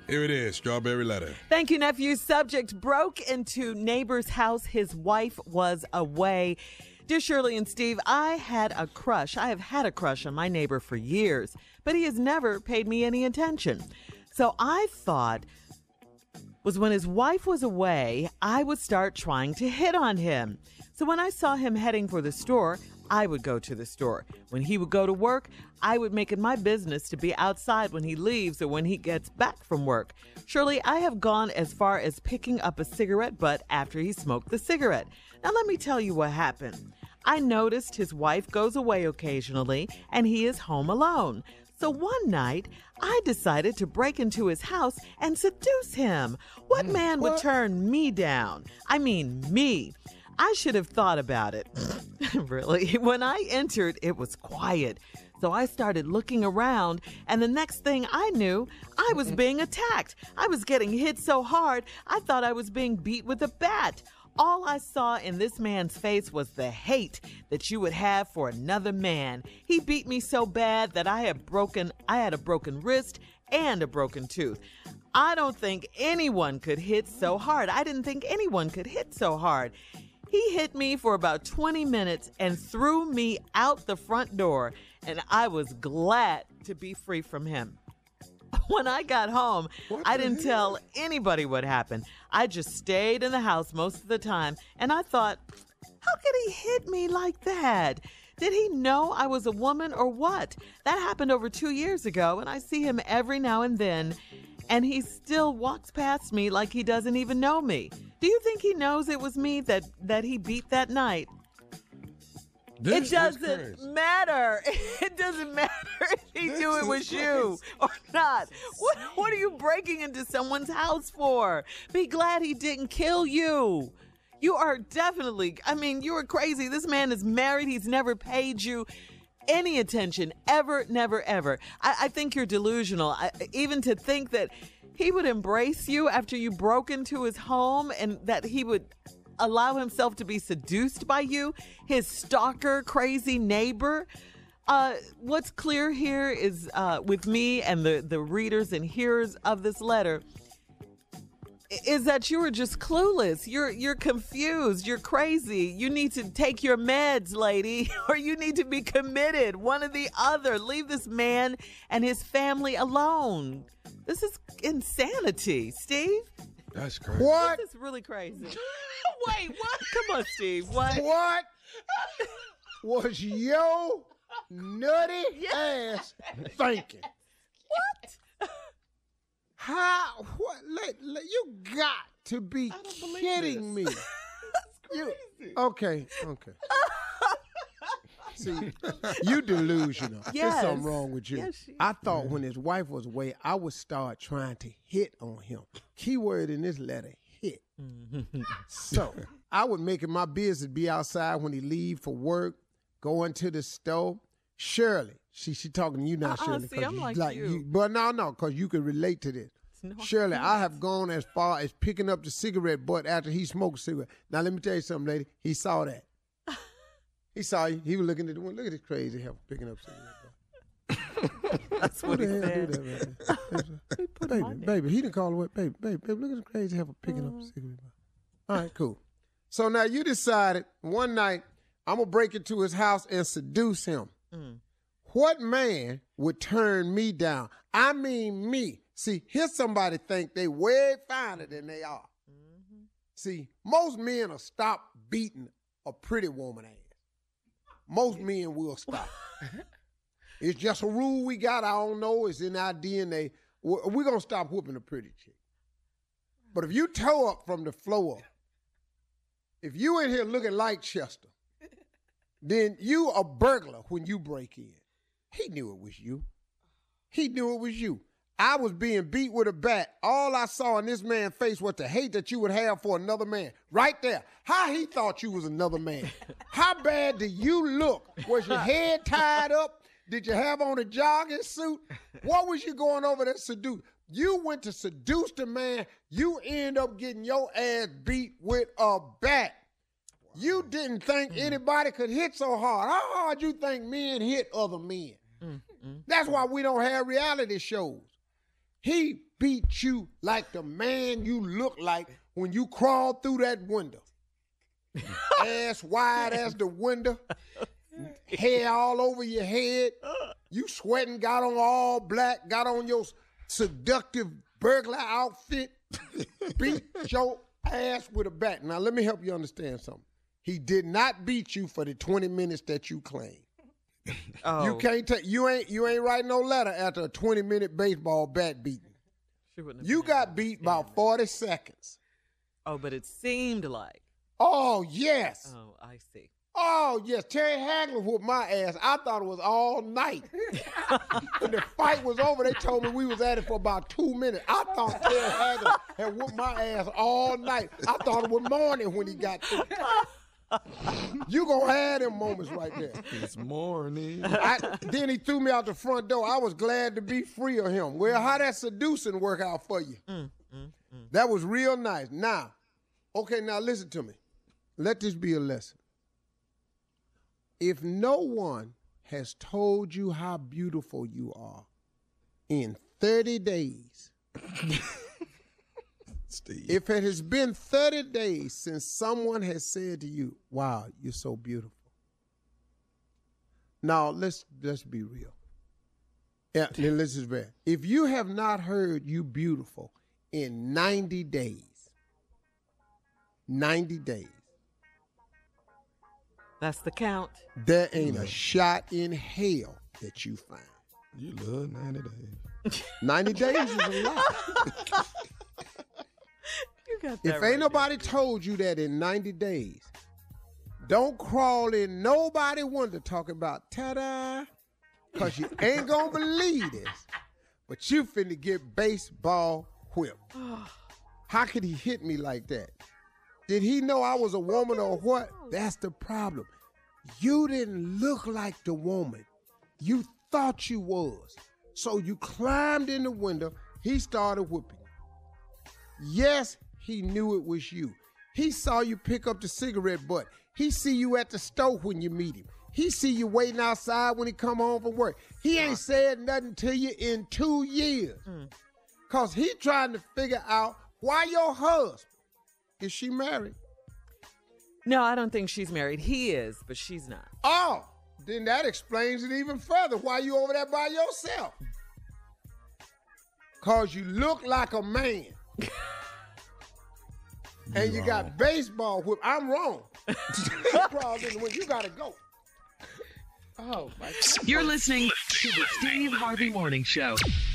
Here it is, Strawberry Letter. Thank you, nephew. Subject: broke into neighbor's house. His wife was away. Dear Shirley and Steve, I have had a crush on my neighbor for years, but he has never paid me any attention. So I thought was when his wife was away, I would start trying to hit on him. So when I saw him heading for the store, I would go to the store. When he would go to work, I would make it my business to be outside when he leaves or when he gets back from work. Surely I have gone as far as picking up a cigarette butt after he smoked the cigarette. Now let me tell you what happened. I noticed his wife goes away occasionally and he is home alone. So one night, I decided to break into his house and seduce him. What man would turn me down? I mean, me. I should have thought about it. Really. When I entered, it was quiet. So I started looking around, and the next thing I knew, I was being attacked. I was getting hit so hard, I thought I was being beat with a bat. All I saw in this man's face was the hate that you would have for another man. He beat me so bad that I had a broken wrist and a broken tooth. I don't think anyone could hit so hard. I didn't think anyone could hit so hard. He hit me for about 20 minutes and threw me out the front door, and I was glad to be free from him. When I got home, I didn't tell anybody what happened. I just stayed in the house most of the time, and I thought, how could he hit me like that? Did he know I was a woman or what? That happened over 2 years ago, and I see him every now and then, and he still walks past me like he doesn't even know me. Do you think he knows it was me that he beat that night? It doesn't matter. It doesn't matter if he knew it was you or not. What are you breaking into someone's house for? Be glad he didn't kill you. You are definitely, you are crazy. This man is married. He's never paid you any attention, ever, never, ever. I think you're delusional. Even to think that he would embrace you after you broke into his home and that he would allow himself to be seduced by you, his stalker, crazy neighbor. What's clear here is with me and the readers and hearers of this letter is that you are just clueless. You're confused. You're crazy. You need to take your meds, lady, or you need to be committed. One or the other. Leave this man and his family alone. This is insanity, Steve. That's crazy. What? This is really crazy. Wait, what? Come on, Steve. What? What was your nutty ass thinking? What? How? What? You got to be kidding me. That's crazy. Okay. See, you delusional. Yes. There's something wrong with you. Yes, I thought when his wife was away, I would start trying to hit on him. Keyword in this letter, hit. So I would make it my business be outside when he leave for work, going to the store. Shirley, she talking to you now, Shirley. See, I'm like you. But no, because you can relate to this. No, Shirley, I have gone as far as picking up the cigarette butt after he smoked a cigarette. Now, let me tell you something, lady. He saw that. He saw you. He was looking at the one. Look at this crazy heifer picking up cigarette butt. That's what he said. Do that, baby, he didn't call away. Baby, look at this crazy heifer picking up a cigarette butt. All right, cool. So now you decided one night, I'm going to break into his house and seduce him. What man would turn me down? I mean me. See, here's somebody think they way finer than they are. See, most men will stop beating a pretty woman ass. Most men will stop. It's just a rule we got. I don't know. It's in our DNA. We're going to stop whooping a pretty chick. But if you toe up from the floor, if you in here looking like Chester, then you a burglar when you break in. He knew it was you. He knew it was you. I was being beat with a bat. All I saw in this man's face was the hate that you would have for another man. Right there. How he thought you was another man. How bad do you look? Was your head tied up? Did you have on a jogging suit? What was you going over there to seduce? You went to seduce the man. You end up getting your ass beat with a bat. You didn't think anybody could hit so hard. How hard you think men hit other men? That's why we don't have reality shows. He beat you like the man you look like when you crawled through that window. Ass wide as the window, hair all over your head. You sweating, got on all black, got on your seductive burglar outfit, beat your ass with a bat. Now, let me help you understand something. He did not beat you for the 20 minutes that you claim. Oh. You can't take. You ain't write no letter after a 20-minute baseball bat beating. You got beat about 40 seconds. Oh, but it seemed like. Oh, yes. Oh, I see. Oh, yes. Terry Hagler whooped my ass. I thought it was all night. When the fight was over, they told me we was at it for about 2 minutes. I thought Terry Hagler had whooped my ass all night. I thought it was morning when he got through. You gonna have them moments right there. It's morning. Then he threw me out the front door. I was glad to be free of him. Well, how that seducing work out for you? That was real nice. Now, okay, now listen to me. Let this be a lesson. If no one has told you how beautiful you are in 30 days, Steve. if it has been 30 days since someone has said to you, wow, you're so beautiful. Now, let's be real. Yeah, then this is bad. If you have not heard you beautiful in 90 days, 90 days, That's the count. there ain't a shot in hell that you find. You love 90 days. 90 days is a lot. You got that If right. ain't nobody told you that in 90 days, don't crawl in nobody wonder talking about ta-da, because you ain't gonna believe this, but you finna get baseball whipped. How could he hit me like that? Did he know I was a woman or what? That's the problem. You didn't look like the woman. You thought you was. So you climbed in the window. He started whipping you. Yes, he knew it was you. He saw you pick up the cigarette butt. He see you at the stove when you meet him. He see you waiting outside when he come home from work. He ain't said nothing to you in 2 years. Because he trying to figure out why your husband, is she married? No, I don't think she's married. He is, but she's not. Oh, then that explains it even further. Why you over there by yourself? Because you look like a man. And you got baseball whip. I'm wrong. Crawled in the window. You got to go. Oh, my God. You're listening to the Steve Harvey Morning Show.